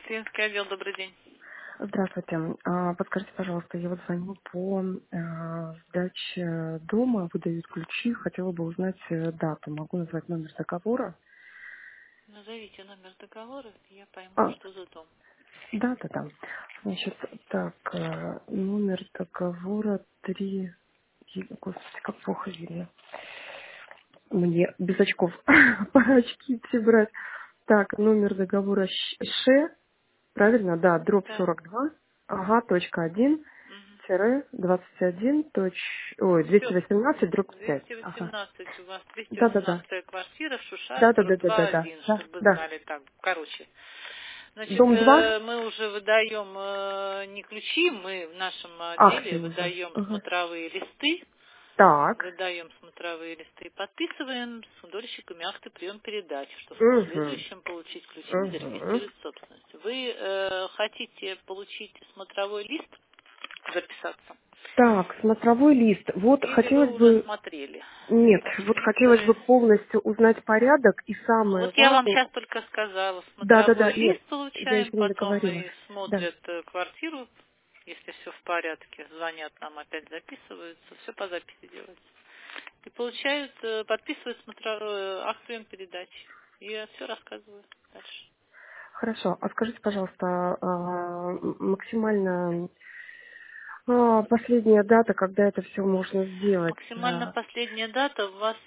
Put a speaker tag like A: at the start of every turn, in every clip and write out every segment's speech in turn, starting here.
A: Клиентский отдел, добрый день.
B: Здравствуйте. Подскажите, пожалуйста, я вот звоню по сдаче дома, выдают ключи. Хотела бы узнать дату. Могу назвать номер договора?
A: Назовите номер договора, и я пойму,
B: А,
A: что за дом.
B: дата. Значит, так, номер договора 3. Господи, как плохо видно. Мне без очков. Пора очки идти брать. Так, номер договора правильно, да, дробь
A: Да.
B: 42, ага, точка 1,
A: Угу.
B: тире 21, ой,
A: Все.
B: 218, дробь 5. Ага.
A: 218 у вас,
B: Да-да-да.
A: 218 квартира, Шушара, дробь
B: Да-да-да-да-да-да.
A: 2-1,
B: Да,
A: чтобы вы
B: да.
A: знали так. Короче, значит,
B: Дом 2.
A: мы уже выдаем не ключи, мы в нашем отделе
B: Акции уже.
A: выдаем
B: Ага.
A: смотровые листы,
B: Так.
A: и подписываем с дольщиками акты прием-передач, чтобы в
B: Угу.
A: последующем получить ключи и
B: Угу.
A: зарегистрировать собственность. Вы хотите получить смотровой лист, записаться,
B: Так, смотровой лист. Вот
A: или вы
B: хотелось
A: уже
B: бы...
A: смотрели?
B: Нет,
A: Потому что
B: вот хотелось бы
A: некоторые...
B: полностью узнать порядок и
A: Ну
B: самое
A: вот я вам
B: важное...
A: сейчас только сказала,
B: Да-да-да,
A: смотровой лист
B: нет, я
A: получаем,
B: еще не
A: потом
B: договорила.
A: и
B: Да.
A: смотрят квартиру, если все в порядке, звонят нам, опять записываются, все по записи делается. И получают, подписывают акт прием передачи. И я все рассказываю дальше.
B: Хорошо. А скажите, пожалуйста, максимально последняя дата, когда это все можно сделать?
A: Максимально последняя дата у вас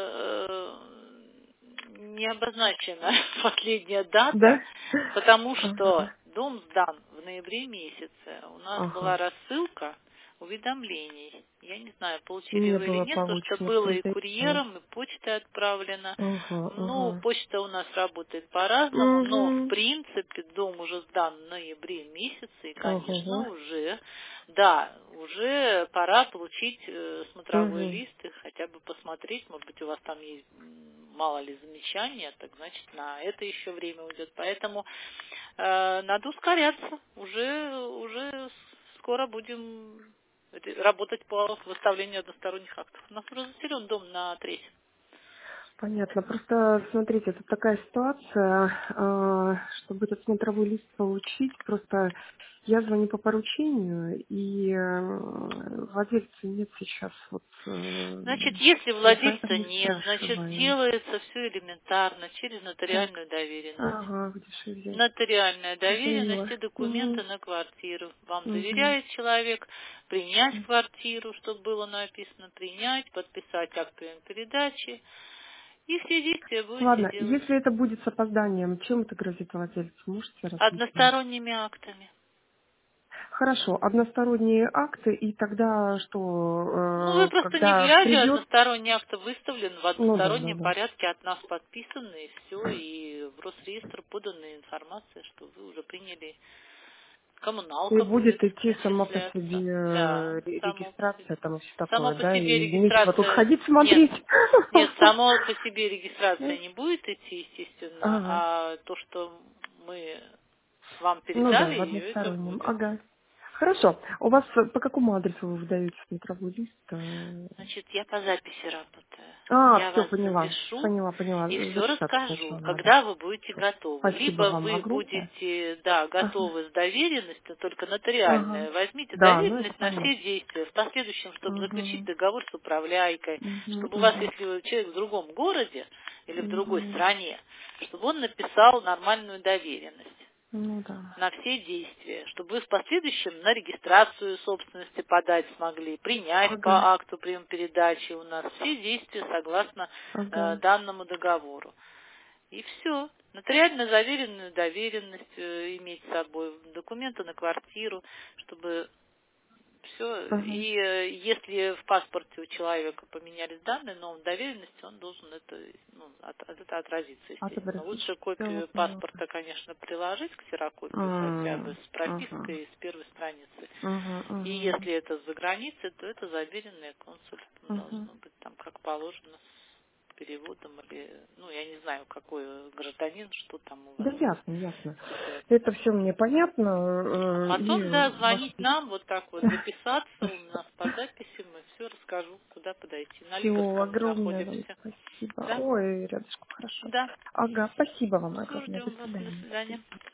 A: не обозначена последняя дата,
B: Да?
A: потому что
B: Ага.
A: дом сдан в ноябре месяце. У нас была
B: Ага.
A: рассылка уведомлений. Я не знаю, получили
B: Не
A: вы или
B: было
A: нет, потому что
B: получено
A: было и
B: предоплата.
A: курьером, и почтой отправлено.
B: Ага,
A: Ну,
B: ага.
A: почта у нас работает по-разному, но в
B: Угу.
A: принципе дом уже сдан в ноябре месяце, и, конечно,
B: Ага.
A: уже, да, уже пора получить смотровой
B: Угу.
A: лист и хотя бы посмотреть, может быть, у вас там есть мало ли замечания, так значит, на это еще время уйдет. Поэтому надо ускоряться. Уже скоро будем работать по выставлению односторонних актов. У нас уже заселен дом на треть.
B: Понятно. Просто, смотрите, это такая ситуация, чтобы этот смотровой лист получить, просто я звоню по поручению, и владельца нет сейчас, вот,
A: Значит, если
B: я поэтому
A: владельца
B: и
A: нет, значит,
B: спрашиваю.
A: делается все элементарно через
B: Так,
A: нотариальную доверенность.
B: ага, где же взять?
A: Нотариальная доверенность
B: Поняла.
A: и
B: Угу,
A: документы на квартиру. Вам
B: угу.
A: доверяет человек принять квартиру, чтобы было написано принять, подписать акт передачи, и все действия будете
B: Ладно,
A: делать
B: если это будет с опозданием, чем это грозит владельцу? Можете рассмотреть?
A: односторонними актами.
B: Хорошо, односторонние акты, и тогда
A: Ну, вы
B: что,
A: просто не
B: когда
A: глядя,
B: придет,
A: односторонний акт выставлен в
B: ну да, да,
A: одностороннем
B: да.
A: порядке, от нас подписаны, и все, и в Росреестр подана информация, что вы уже приняли.
B: И
A: Коммуналка будет
B: будет идти сама по
A: начисляться.
B: себе
A: Да, само по себе.
B: регистрация, там и все
A: Само
B: такое,
A: по
B: да,
A: себе
B: и нечего тут
A: регистрация,
B: ходить
A: нет,
B: смотреть.
A: нет, само по себе регистрация не будет идти, естественно,
B: Ага.
A: а то, что мы вам
B: Ну да,
A: передали
B: в
A: ее, это
B: одностороннем.
A: будет.
B: Ага. Хорошо. У вас по какому адресу вы выдаете смотровой лист?
A: Значит, я по записи работаю. Я
B: Все,
A: вас
B: поняла.
A: запишу
B: Поняла.
A: и все
B: Записаться
A: расскажу,
B: сначала надо.
A: когда вы будете готовы.
B: Спасибо
A: Либо
B: вам
A: вы
B: огромное.
A: будете, да,
B: Ага.
A: готовы с доверенностью, только
B: Ага.
A: нотариальная. Возьмите
B: Да, ну это
A: доверенность на все
B: понятно.
A: действия. В последующем, чтобы заключить
B: Угу.
A: договор с управляйкой,
B: Угу.
A: чтобы у вас,
B: Угу.
A: если вы человек в другом городе или в другой
B: Угу.
A: стране, чтобы он написал нормальную доверенность
B: Ну да.
A: на все действия, чтобы вы в последующем на регистрацию собственности подать смогли, принять
B: Ага.
A: по акту прием передачи у нас все действия согласно
B: Ага.
A: данному договору. И все. Нотариально заверенную доверенность иметь с собой, документы на квартиру, чтобы все.
B: Ага.
A: И если в паспорте у человека поменялись данные, но в доверенности он должен это, ну, это отразиться, естественно.
B: Отобразить.
A: Лучше
B: Все,
A: копию
B: поняла.
A: паспорта, конечно, приложить, ксерокопию хотя бы с
B: Ага.
A: пропиской с первой страницы.
B: Ага.
A: И
B: Ага.
A: если это за границей, то это заверенное консультом
B: Ага.
A: должно быть там как положено с переводом или, ну, я не знаю, какой гражданин, что там у
B: Да
A: вас
B: ясно, ясно.
A: ситуация.
B: Это все мне понятно.
A: А
B: И
A: потом, да,
B: ваше
A: звонить нам, вот так вот, записаться у нас по записи, мы все расскажу, куда подойти. На
B: все
A: Лиговском мы
B: огромное вам
A: находимся.
B: спасибо.
A: Да?
B: Ой, рядышком хорошо.
A: Да.
B: Ага, спасибо вам
A: Все,
B: огромное. До
A: ждем вас. До
B: свидания.
A: свидания.